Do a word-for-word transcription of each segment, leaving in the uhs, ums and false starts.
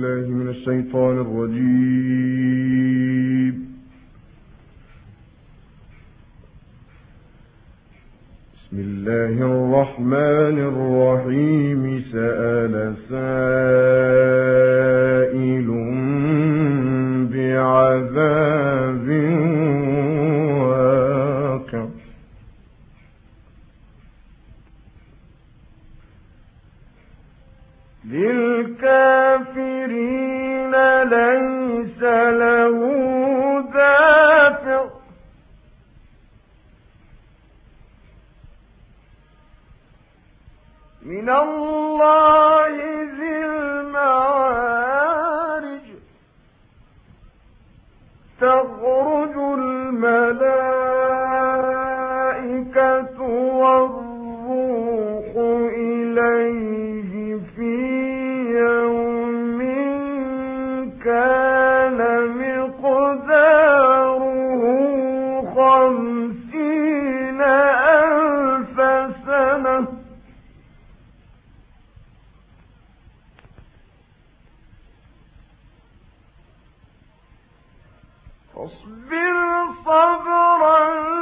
بالله من الشيطان الرجيم. بسم الله الرحمن الرحيم. سأل سائل بعذاب واقع للكافرين ليس له دافع من الله ذي المعارج تخرج الملائكة والروح إليه في يوم كان مقداره خمسين ألف سنة فاصبر صبرا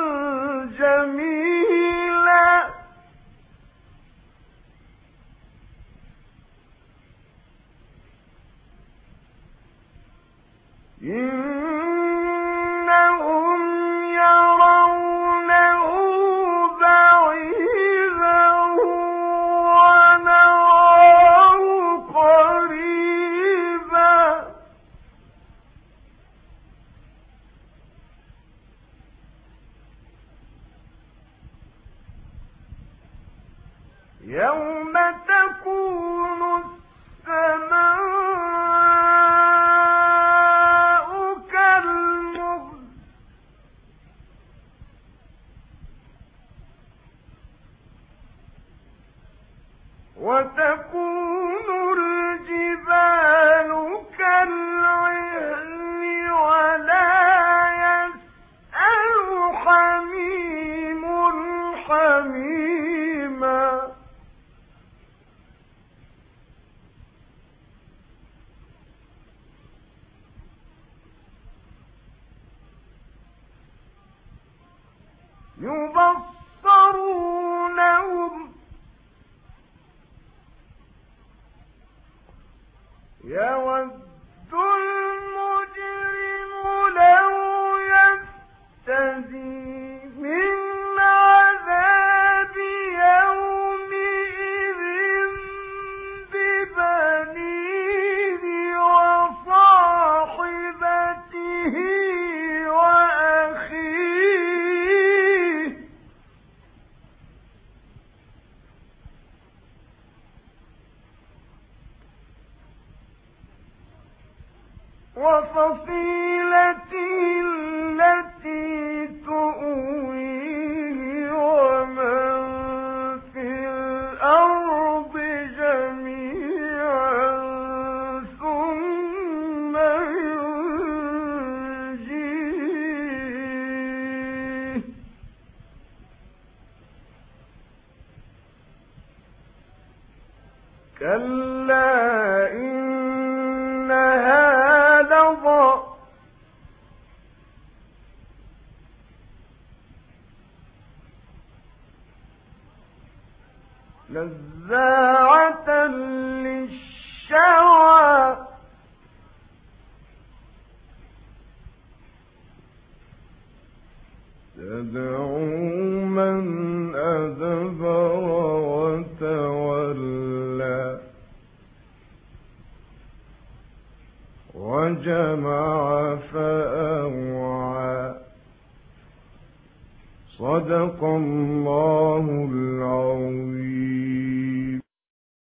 جميلا إنهم يرونه بعيدا ونراه قريبا يوم تكون السماء كالمهل وتكون الجبال كالعهن ولا يسأل حميم حميما يبصرونهم يود المجرم لو يفتدي من عذاب يومئذ ببنيه وصاحبته وأخيه وفصيلته التي تؤويه ومن في الأرض جميعا ثم ينجيه كلا إنها لظى نزاعة للشوى تدعو من أدبر وتولى وجمع فأوعى صدق الله العظيم.